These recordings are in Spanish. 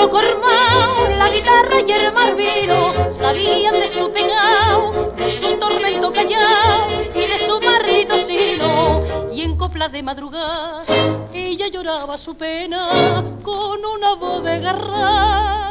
loco hermano, la guitarra y el marvino sabían de su pegao, de su tormento callao y de su marrito sino. Y en copla de madrugada ella lloraba su pena con una voz de garra.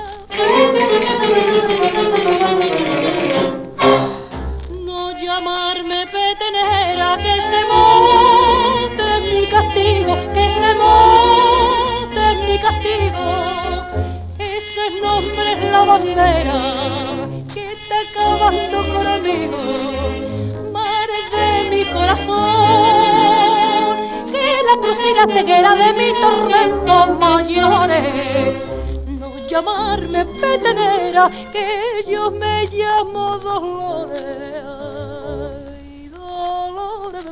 No llamarme petenera, que se monte en mi castigo, que se monte en mi castigo. Ese nombre es la bandera que está acabando conmigo. Madre de mi corazón, que la cruz y la ceguera de mi tormentos mayores. No llamarme petenera, que yo me llamo Dolores. Ay, Dolores.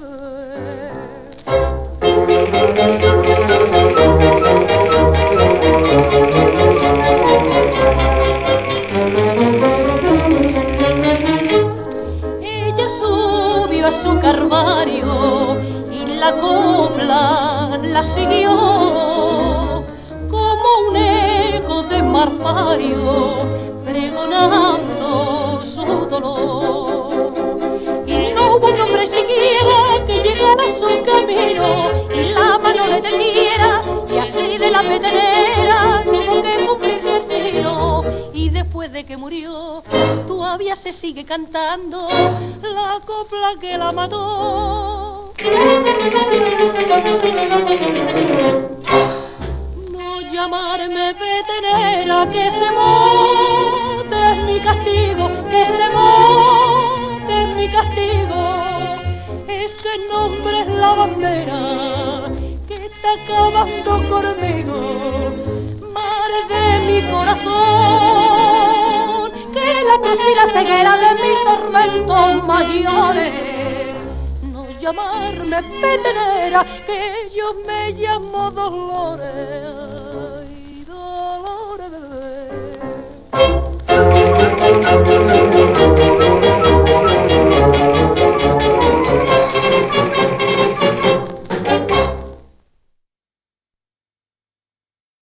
Ella subió a su calvario y la copla la siguió como un eco de marfario pregonando su dolor. Y no hubo un hombre siquiera que llegara a su camino y la mano le tendiera, y así de la petenera tuvo que cumplirse el destino. Y después de que murió todavía se sigue cantando la copla que la mató. No llamarme petenera, que se monte en mi castigo, que se monte en mi castigo. Ese nombre es la bandera que está acabando conmigo. Madre de mi corazón, que la cruz y la ceguera de mis tormentos mayores. No llamarme petenera, que yo me llamo Dolores. Ay, Dolores.